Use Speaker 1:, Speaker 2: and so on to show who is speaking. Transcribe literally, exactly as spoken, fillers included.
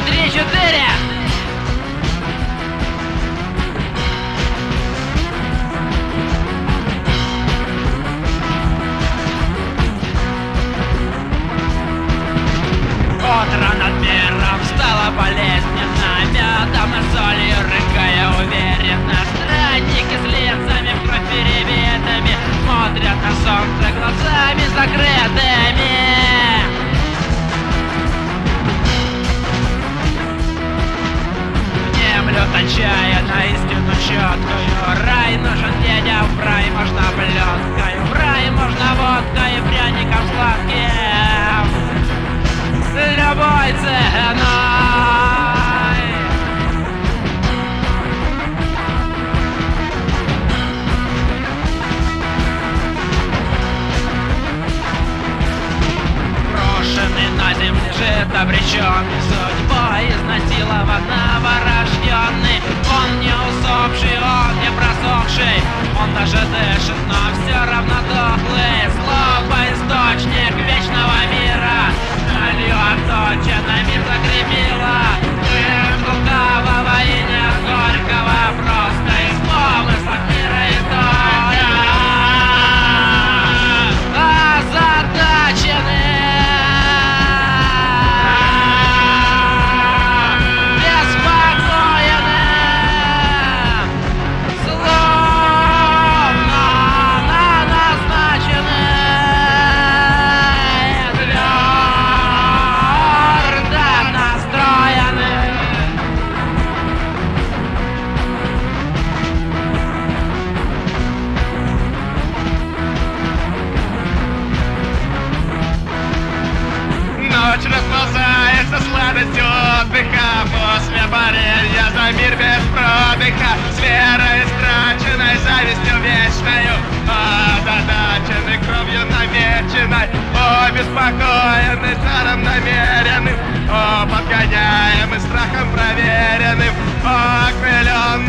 Speaker 1: три, четыре. Утро над миром стало болезненно, медом и солью рыкая уверенно. Странники с лицами в кровь перебитыми смотрят на солнце глазами закрытыми. Внемлют отчаянно истину четкую. Рай нужен детям, в рай можно плеткою, в рай можно водкой и пряником сладким. Любой ценой. Брошенный на землю лежит обреченный судьбой, изнасилован новорожденный. Он не усопший, он не просохший, он даже дышит, но все равно дохлый. Слово — источник вечного мира. Сталью обточена, мир загремела. Дым лукавого и не горького, просто из помыслов мира история. Озадачены, беспокоены, словно назначены для
Speaker 2: ночь расползается сладостью отдыха. После борения за мир без продыха, с верой истраченной, завистью вечною, озадаченной кровью намеченной, обеспокоенный даром намеренным, о подгоняемый страхом проверенным, окрыленный